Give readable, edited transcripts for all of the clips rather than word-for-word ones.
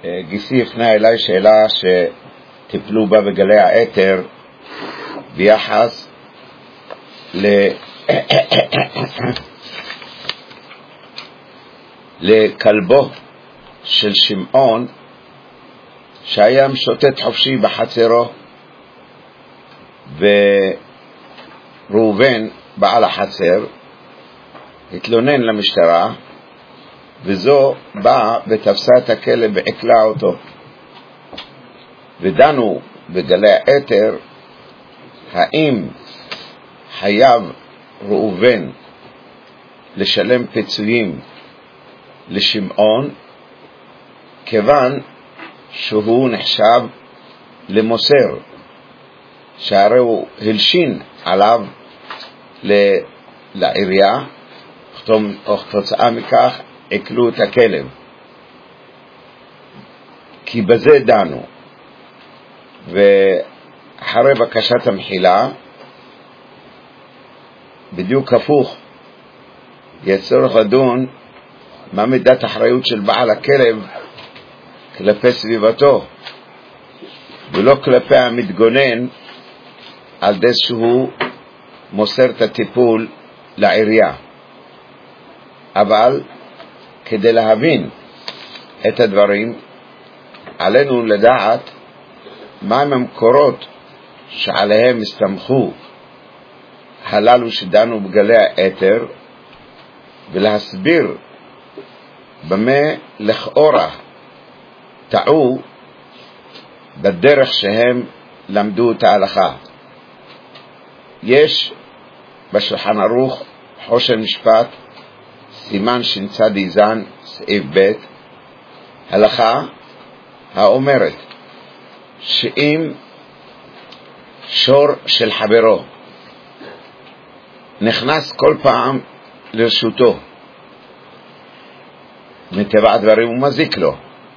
גיסי הפנה אליי שאלה שטיפלו בה בגלי האתר ביחס לכלבו של שמעון שהיה משוטט חופשי בחצרו, וראובן בעל החצר התלונן למשטרה, וזו באה ותפסה את הכלב ועקלה אותו, ודנו בגלי האתר האם חייב ראובן לשלם פיצויים לשמעון כיוון שהוא נחשב למוסר, שהרי הוא הלשין עליו לעירייה, וכתוצאה מכך עקלו את הכלב. כי בזה דנו, ואחרי בקשת המחילה בדיוק הפוך, יצורך לדון מה מידת אחריות של בעל הכלב כלפי סביבתו, ולא כלפי המתגונן על די שהוא מוסר את הטיפול לעירייה. אבל כדי להבין את הדברים עלינו לדעת מהם המקורות שעליהם הסתמכו הללו שדנו בגלי האתר, ולהסביר במה לכאורה טעו בדרך שהם למדו את ההלכה. יש בשולחן ערוך חושן משפט סימן שצ"ז סעיף ב' הלכה האומרת שאם שור של חברו נכנס כל פעם לרשותו, מטבע הדברים הוא מזיק לו,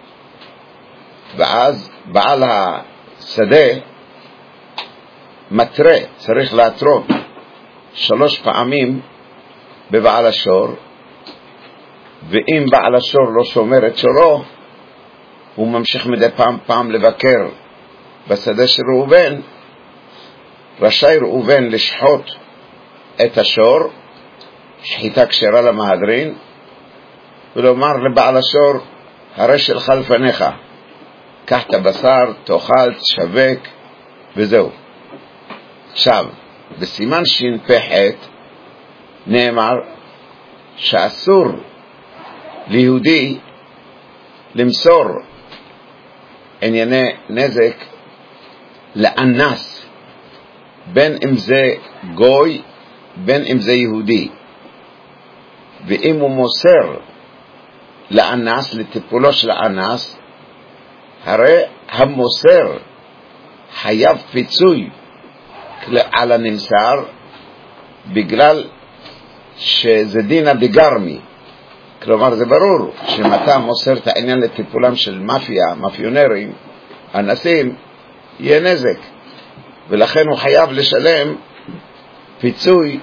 ואז בעל השדה מטרה, צריך להתרות 3 פעמים בבעל השור, ואם בעל השור לא שומר את שורו, הוא ממשיך מדי פעם לבקר בשדה של ראובן. רשאי ראובן לשחוט את השור שחיטה כשרה למהדרין, ולומר לבעל השור, הרי שלך לפניך, קח את הבשר, תאכל, תשווק, וזהו. עכשיו, בסימן שפ"ח נאמר שאסור ליהודי למסור ענייני נזק לאנס, בין אם זה גוי בין אם זה יהודי. ואם הוא מוסר לאנס, לטיפולו של האנס, הרי המוסר חייב פיצוי על הנמסר, בגלל שזה דינא דגרמי. כלומר זה ברור שמתי מוסר את העניין לטיפולם של מאפיונרים, אנסים, יהיה נזק, ולכן הוא חייב לשלם פיצוי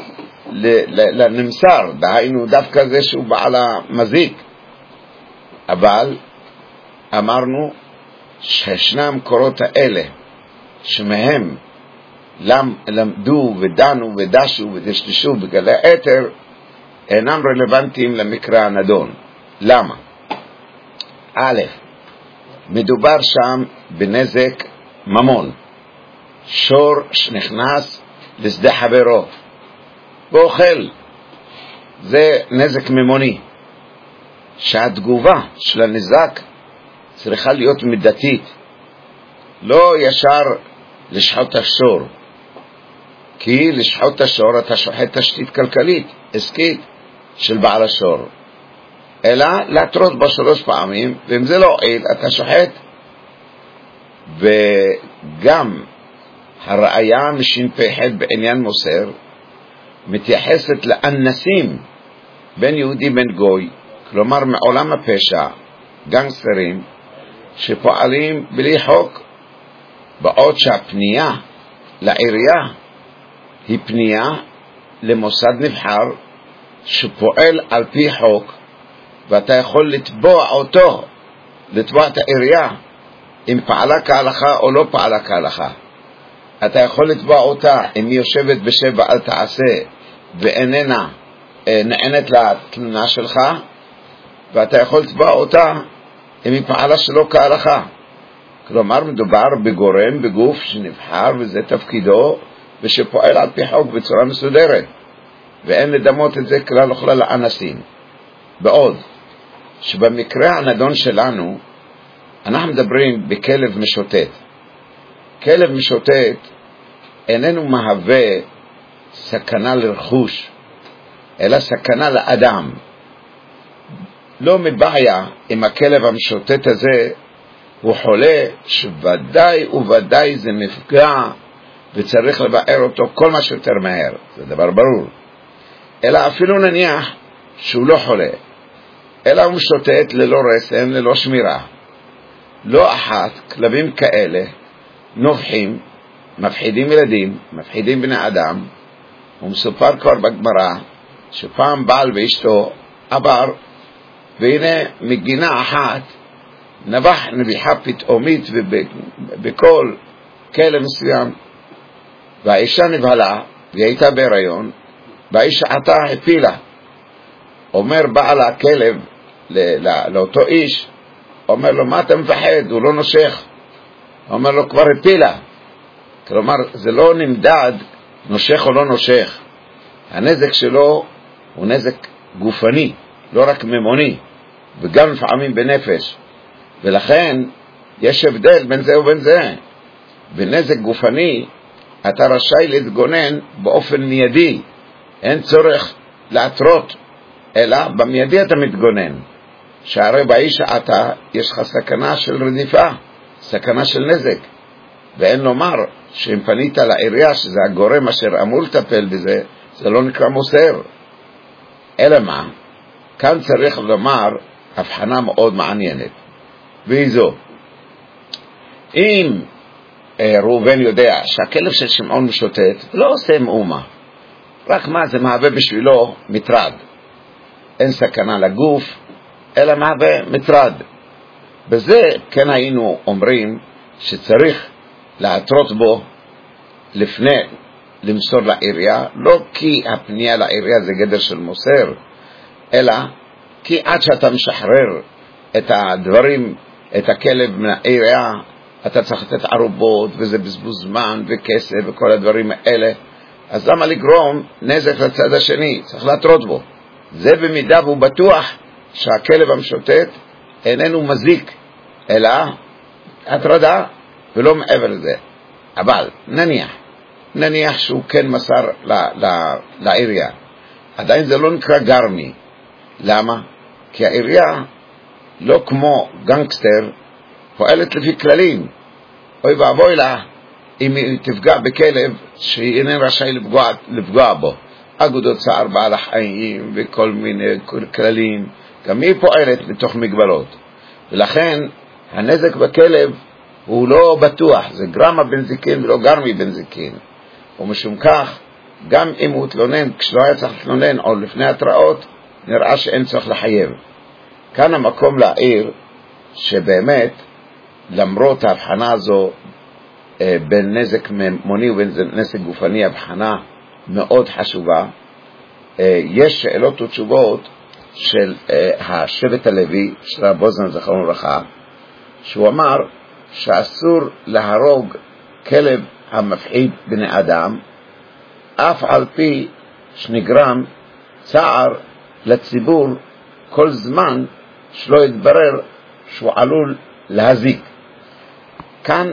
לנמסר, דהיינו דווקא זה שהוא בעל המזיק. אבל אמרנו שישנם קורות האלה שמהם למדו ודנו ודשו ודשדשו בגלי האתר, אינם רלוונטיים למקרה הנדון. למה? א', מדובר שם בנזק ממון, שור שנכנס לשדה חברו ואוכל, זה נזק ממוני, שהתגובה של הנזק צריכה להיות מידתית, לא ישר לשחוט השור, כי לשחוט השור אתה שוחט תשתית כלכלית עסקית של בעל השור, אלא להתרות בה 3 פעמים, ואם זה לא עיל אתה שוחט. וגם הראיה משפ"ח בעניין מוסר מתייחסת לאנסים בין יהודי בין גוי, כלומר מעולם הפשע, גנגסטרים שפועלים בלי חוק, בעוד שהפנייה לעירייה היא פנייה למוסד נבחר שפועל על פי חוק, ואתה יכול לתבוע אותו לתבוע את העירייה אם פעלה כהלכה או לא פעלה כהלכה. אתה יכול לתבוע אותה אם היא יושבת בשבע אל תעשה ואיננה נענת לתלונה שלך, ואתה יכול לתבוע אותה אם היא פעלה שלא כהלכה. כלומר מדובר בגורם, בגוף שנבחר וזה תפקידו ושפועל על פי חוק בצורה מסודרת, ואין לדמות את זה כלל וכלל לאנסים. בעוד שבמקרה הנדון שלנו אנחנו מדברים בכלב משוטט. כלב משוטט איננו מהווה סכנה לרכוש, אלא סכנה לאדם. לא מבעיה אם הכלב המשוטט הזה הוא חולה, שוודאי וודאי זה מפגע וצריך לבאר אותו כל מה שיותר מהר, זה דבר ברור. אלא אפילו נניח שהוא לא חולה, אלא הוא משוטט ללא רסן, ללא שמירה. לא אחת כלבים כאלה נובחים, מפחידים ילדים, מפחידים בני אדם. ומסופר כבר בגמרא שפעם בעל ואשתו עבר, והנה מגינה אחת נבח נביחה פתאומית ובכל כלב מסוים, והאישה נבהלה והיא הייתה בהיריון, והאישה עתה הפילה. אומר בעל הכלב לאותו איש, אומר לו, מה אתה מפחד? הוא לא נושך. אומר לו, כבר הפילה. כלומר זה לא נמדד נושך או לא נושך, הנזק שלו הוא נזק גופני, לא רק ממוני, וגם לפעמים בנפש. ולכן יש הבדל בין זה ובין זה. בנזק גופני אתה רשאי להתגונן באופן מיידי, אין צורך להתרות, אלא במיידי אתה מתגונן. שהרי באיש אתה יש לך סכנה של רדיפה, סכנה של נזק, ואין לומר שאם פנית לעירייה שזה הגורם אשר אמור לטפל בזה, זה לא נקרא מוסר. אלא מה? כאן צריך לומר הבחנה מאוד מעניינת, והיא זו: אם ראובן יודע שהכלב של שמעון משוטט, לא עושה מאומה, רק מה זה מהווה בשבילו מטרד, אין סכנה לגוף אלא מהווה מטרד. בזה כן היינו אומרים שצריך להתרות בו לפני למסור לעירייה, לא כי הפנייה לעירייה זה גדר של מוסר, אלא כי עד שאתה משחרר את הדברים, את הכלב מן העירייה, אתה צריך לתת ערובות, וזה בזבוז זמן וכסף וכל הדברים האלה. אז למה לגרום נזק לצד השני? צריך להתרות בו. זה במידה והוא בטוח שהכלב המשוטט איננו מזיק, אלא הטרדה ולא מעבר לזה. אבל נניח שהוא כן מסר לעירייה, עדיין זה לא נקרא גרמי. למה? כי העירייה לא כמו גנגסטר פועלת לפי כללים. אוי ואבוי לה אם היא תפגע בכלב שאינן רשאי לפגוע בו, אגודות צער בעל החיים וכל מיני כללים, גם היא פועלת בתוך מגבלות. ולכן הנזק בכלב הוא לא בטוח, זה גרמה בנזיקין ולא גרמי בנזיקין. ומשום כך גם אם הוא תלונן כשלא היה צריך לתלונן או לפני התראות, נראה שאין צריך לחייב. כאן המקום להעיר שבאמת למרות ההבחנה הזו בין נזק ממוני ובין נזק גופני, הבחנה מאוד חשובה, יש שאלות ותשובות של השבט הלוי של רב אוזן זכרונו לברכה, שהוא אמר שאסור להרוג כלב המפחיד בני אדם, אף על פי שנגרם צער לציבור כל זמן שלא יתברר שהוא עלול להזיק. כאן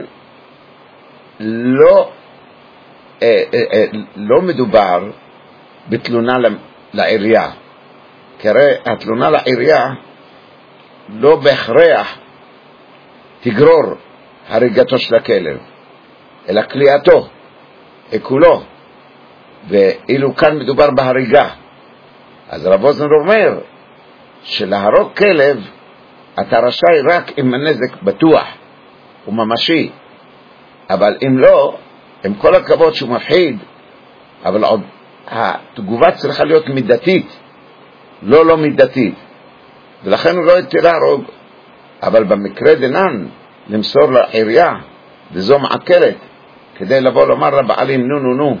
לא מדובר בתלונה לעירייה, כי הרי התלונה לעירייה לא בהכרח תגרור הריגתו של הכלב, אלא כליאתו, עיקולו, ואילו כאן מדובר בהריגה. אז רב אוזנר אומר שלהרוג כלב אתה רשאי רק אם הנזק בטוח וממשי, אבל אם לא, עם כל הכבוד שהוא מפחיד, אבל עוד התגובה צריכה להיות מידתית, לא מידתית, ולכן הוא לא יתיר להרוג. אבל במקרה דנן, למסור לעירייה, וזו מעקרת, כדי לבוא לומר לבעלים, נו,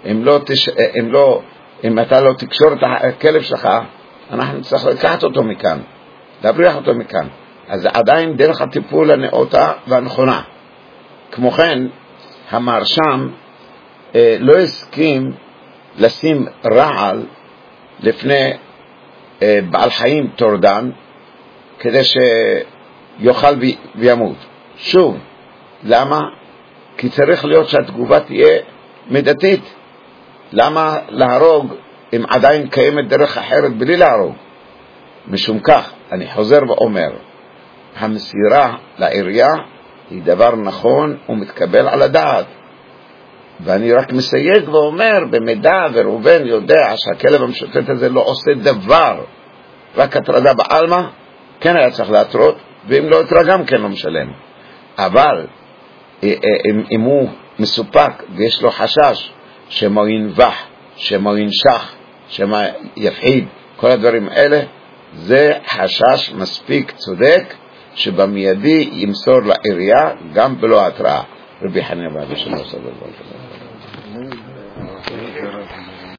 אם אתה לא תקשור את הכלב שלך, אנחנו צריך לקחת אותו מכאן, להבריח אותו מכאן. אז עדיין דרך הטיפול הנאותה והנכונה. כמו כן, המרשם לא הסכים לשים רעל לפני בעל חיים טורדן, כדי שיוכל וימות. שוב, למה? כי צריך להיות שהתגובה תהיה מידתית. למה להרוג אם עדיין קיימת דרך אחרת בלי להרוג? משום כך, אני חוזר ואומר, המסירה לעירייה היא דבר נכון ומתקבל על הדעת. ואני רק מסייג ואומר, במידה וראובן יודע שהכלב המשוטט הזה לא עושה דבר, רק הטרדה בעלמא, כן היה צריך להתרות, ואם לא התרה גם כן לא משלם. אבל אם הוא מסופק ויש לו חשש שמו ינבח, שמו ינשך, שמו יפחיד, כל הדברים האלה, זה חשש מספיק צודק שבמיידי ימסור לעירייה גם בלא התראה. רבי חנינא בר אבא שלום סבא.